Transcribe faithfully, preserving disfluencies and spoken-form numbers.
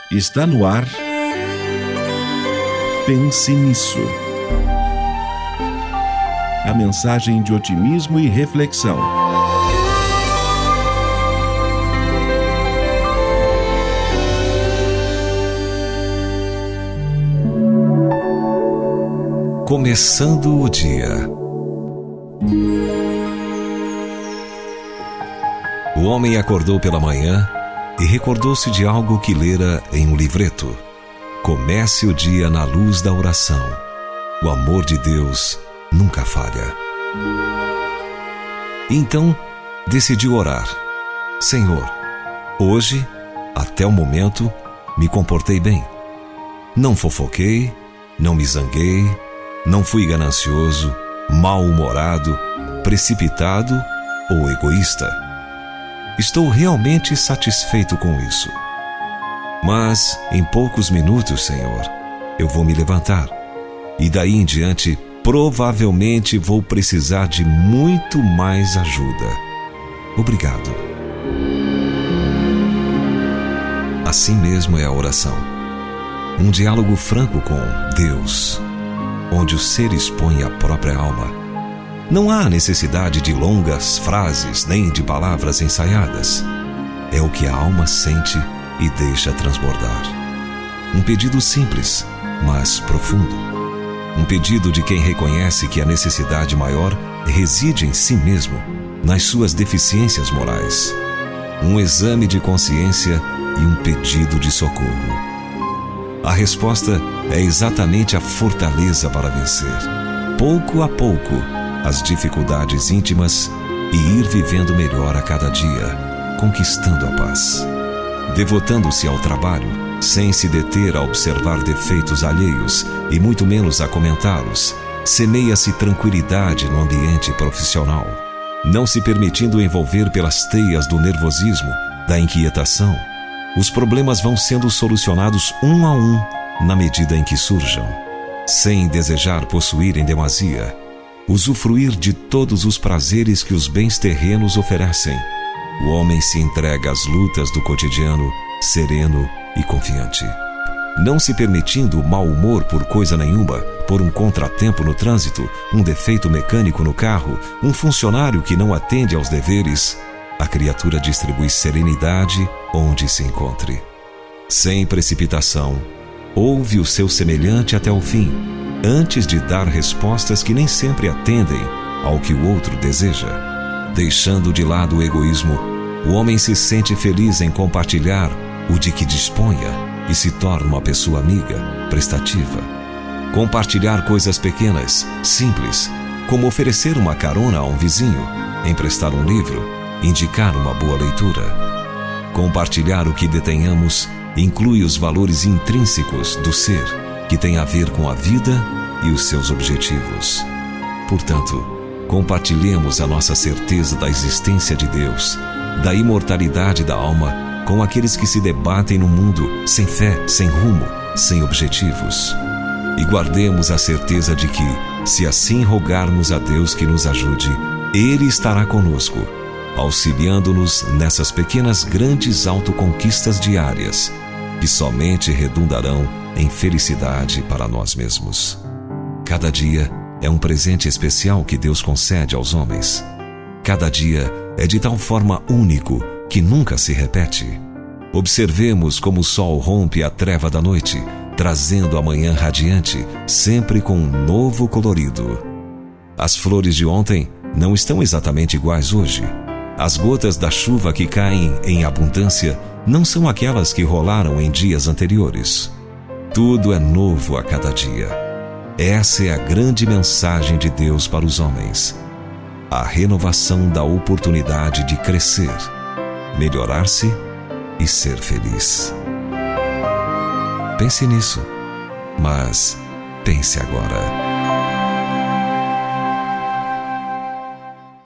Está no ar. Pense nisso. A mensagem de otimismo e reflexão. Começando o dia. O homem acordou pela manhã e recordou-se de algo que lera em um livreto. Comece o dia na luz da oração. O amor de Deus nunca falha. Então, decidiu orar. Senhor, hoje, até o momento, me comportei bem. Não fofoquei, não me zanguei, não fui ganancioso, mal-humorado, precipitado ou egoísta. Estou realmente satisfeito com isso. Mas, em poucos minutos, Senhor, eu vou me levantar. E daí em diante, provavelmente vou precisar de muito mais ajuda. Obrigado. Assim mesmo é a oração. Um diálogo franco com Deus, onde o ser expõe a própria alma. Não há necessidade de longas frases nem de palavras ensaiadas. É o que a alma sente e deixa transbordar. Um pedido simples, mas profundo. Um pedido de quem reconhece que a necessidade maior reside em si mesmo, nas suas deficiências morais. Um exame de consciência e um pedido de socorro. A resposta é exatamente a fortaleza para vencer, pouco a pouco, as dificuldades íntimas e ir vivendo melhor a cada dia, conquistando a paz. Devotando-se ao trabalho, sem se deter a observar defeitos alheios e muito menos a comentá-los, semeia-se tranquilidade no ambiente profissional, não se permitindo envolver pelas teias do nervosismo, da inquietação. Os problemas vão sendo solucionados um a um na medida em que surjam, sem desejar possuir em demasia, usufruir de todos os prazeres que os bens terrenos oferecem. O homem se entrega às lutas do cotidiano, sereno e confiante, não se permitindo mau humor por coisa nenhuma, por um contratempo no trânsito, um defeito mecânico no carro, um funcionário que não atende aos deveres. A criatura distribui serenidade onde se encontre. Sem precipitação, ouve o seu semelhante até o fim, antes de dar respostas que nem sempre atendem ao que o outro deseja. Deixando de lado o egoísmo, o homem se sente feliz em compartilhar o de que disponha e se torna uma pessoa amiga, prestativa. Compartilhar coisas pequenas, simples, como oferecer uma carona a um vizinho, emprestar um livro, indicar uma boa leitura. Compartilhar o que detenhamos inclui os valores intrínsecos do ser, que tem a ver com a vida e os seus objetivos. Portanto, compartilhemos a nossa certeza da existência de Deus, da imortalidade da alma, com aqueles que se debatem no mundo sem fé, sem rumo, sem objetivos. E guardemos a certeza de que, se assim rogarmos a Deus que nos ajude, Ele estará conosco, auxiliando-nos nessas pequenas grandes autoconquistas diárias, que somente redundarão em felicidade para nós mesmos. Cada dia é um presente especial que Deus concede aos homens. Cada dia é de tal forma único que nunca se repete. Observemos como o sol rompe a treva da noite, trazendo a manhã radiante, sempre com um novo colorido. As flores de ontem não estão exatamente iguais hoje. As gotas da chuva que caem em abundância não são aquelas que rolaram em dias anteriores. Tudo é novo a cada dia. Essa é a grande mensagem de Deus para os homens. A renovação da oportunidade de crescer, melhorar-se e ser feliz. Pense nisso, mas pense agora.